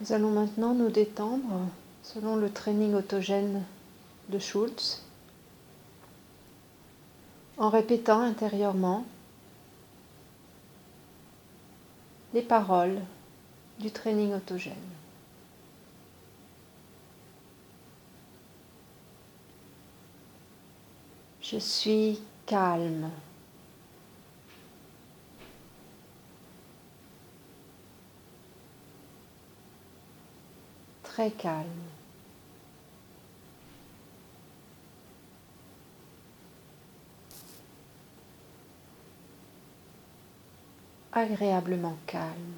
Nous allons maintenant nous détendre selon le training autogène de Schultz en répétant intérieurement les paroles du training autogène. Je suis calme. Très calme. Agréablement calme.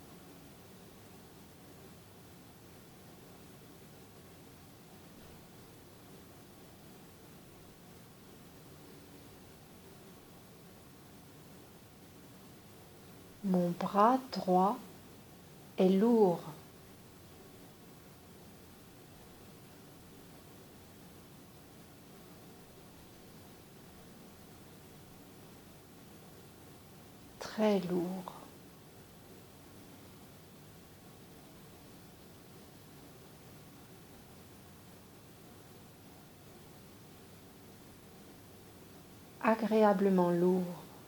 Mon bras droit est lourd. Très lourd. Agréablement lourd.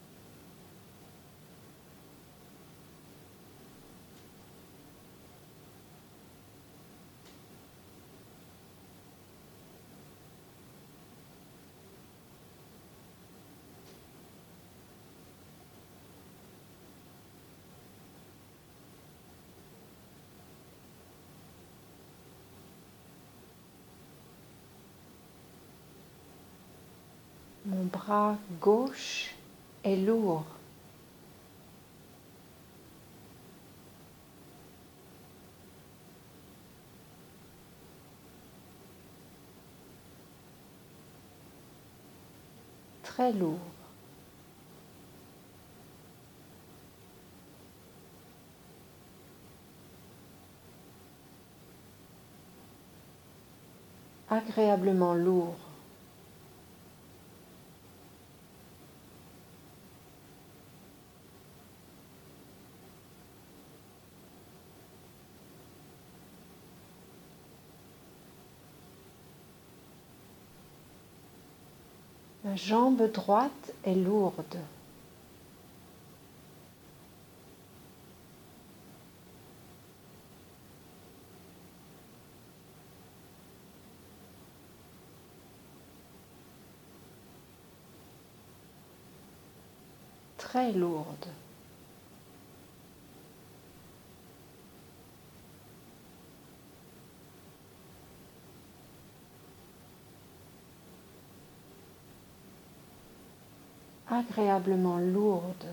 Mon bras gauche est lourd. Très lourd. Agréablement lourd. Ma jambe droite est lourde. Très lourde. Agréablement lourde.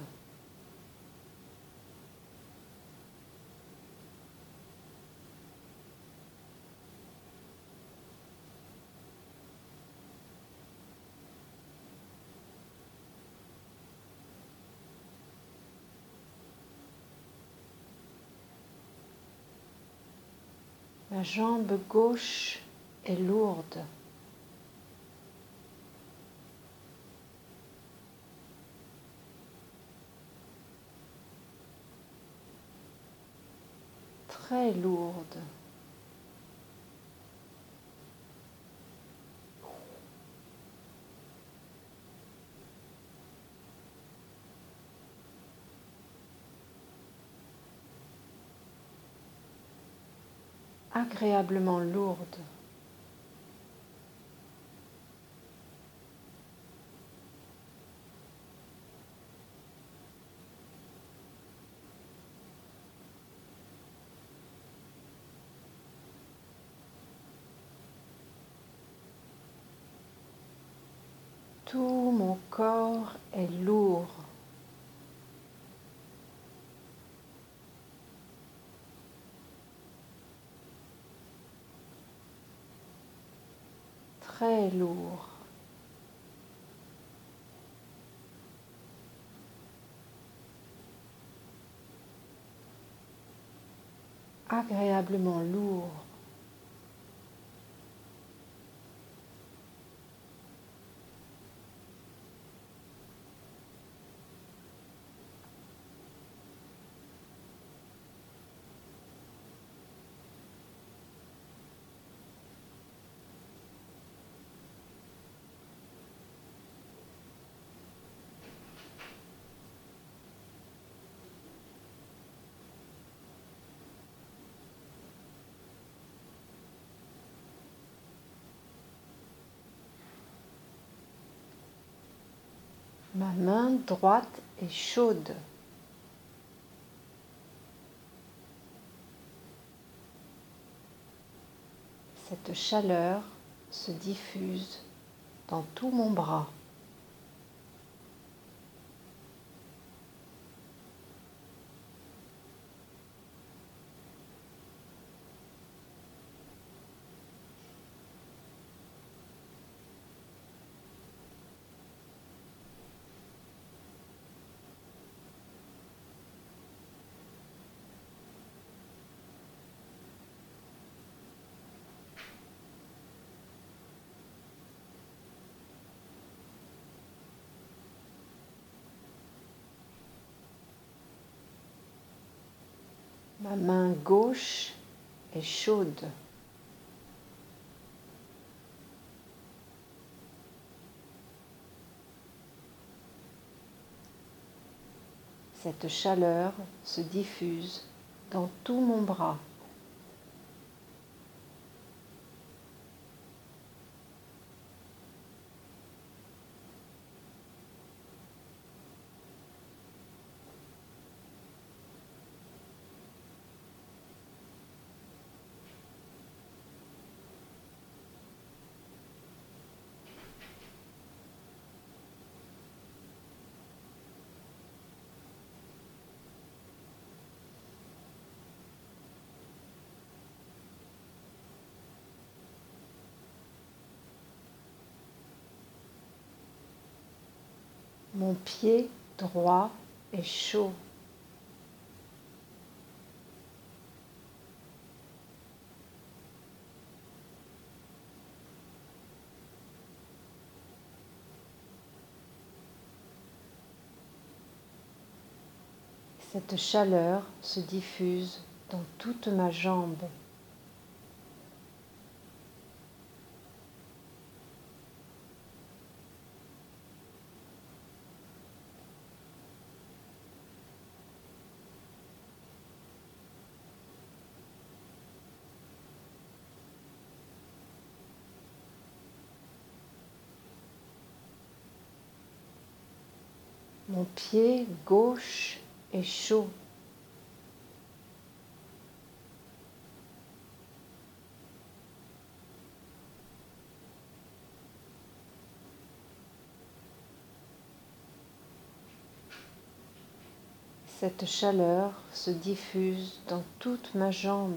Ma jambe gauche est lourde. Très lourde. Agréablement lourde. Tout mon corps est lourd. Très lourd. Agréablement lourd. Ma main droite est chaude. Cette chaleur se diffuse dans tout mon bras. Ma main gauche est chaude. Cette chaleur se diffuse dans tout mon bras. Mon pied droit est chaud. Cette chaleur se diffuse dans toute ma jambe. Mon pied gauche est chaud. Cette chaleur se diffuse dans toute ma jambe.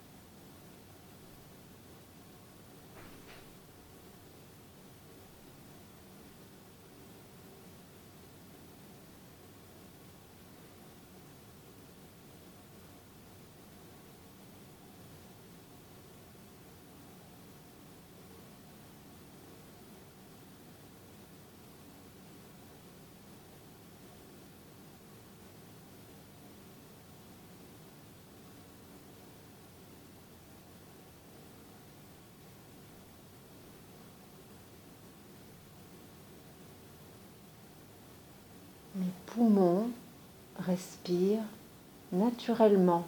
Mes poumons respirent naturellement.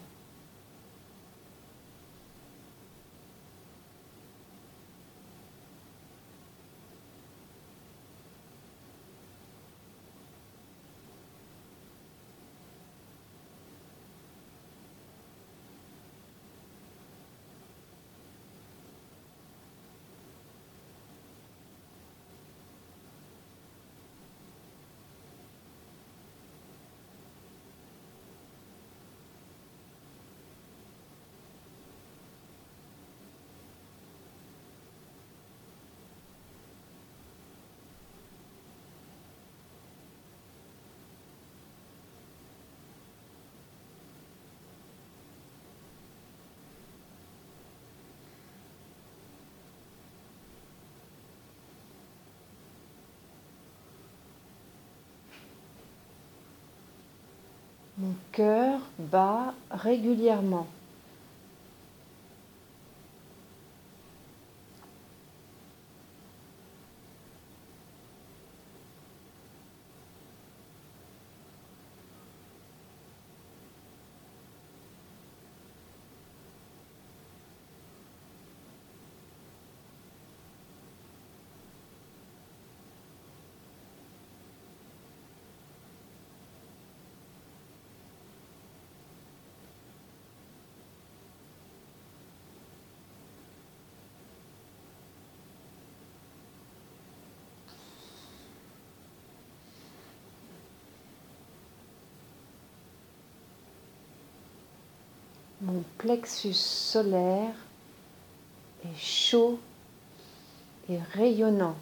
Mon cœur bat régulièrement. Mon plexus solaire est chaud et rayonnant.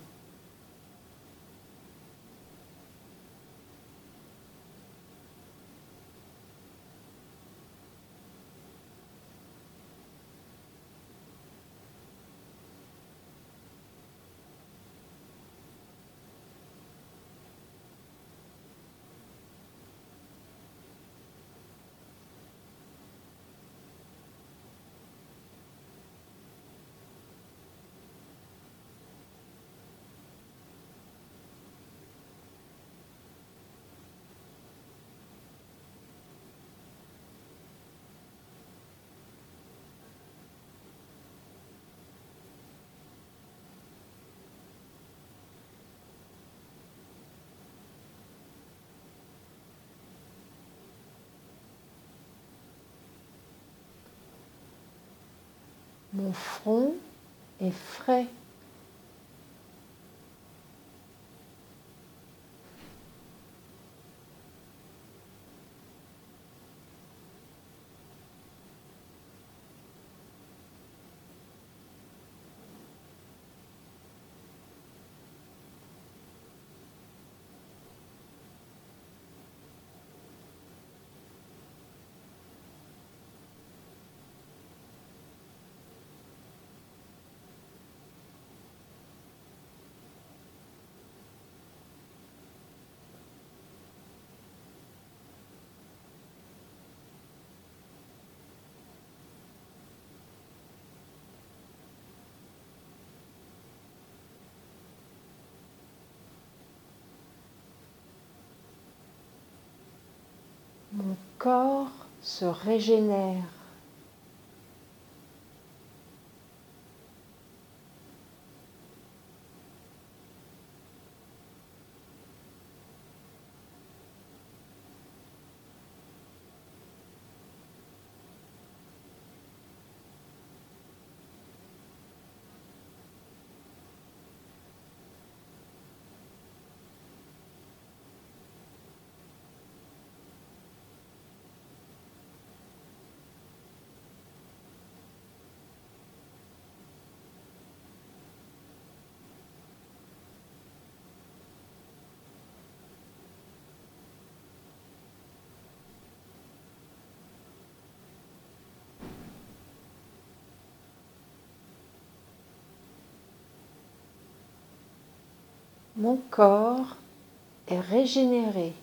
Mon front est frais. Mon corps se régénère. Mon corps est régénéré.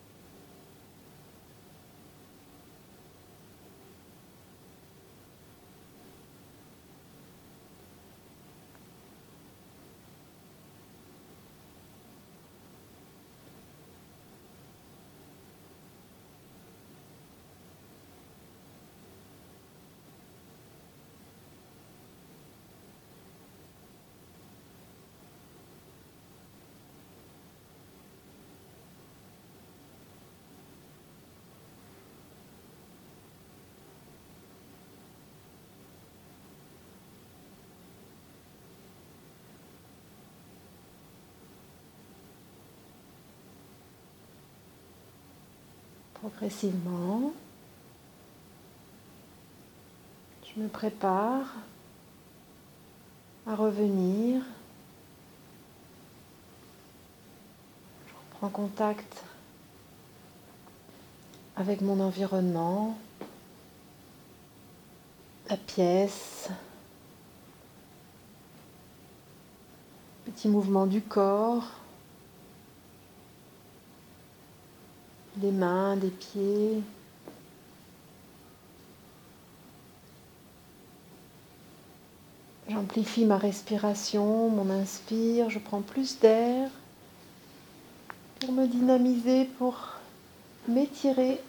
Progressivement, je me prépare à revenir. Je reprends contact avec mon environnement, la pièce, petit mouvement du corps, des mains, des pieds. J'amplifie ma respiration, mon inspire, je prends plus d'air pour me dynamiser, pour m'étirer.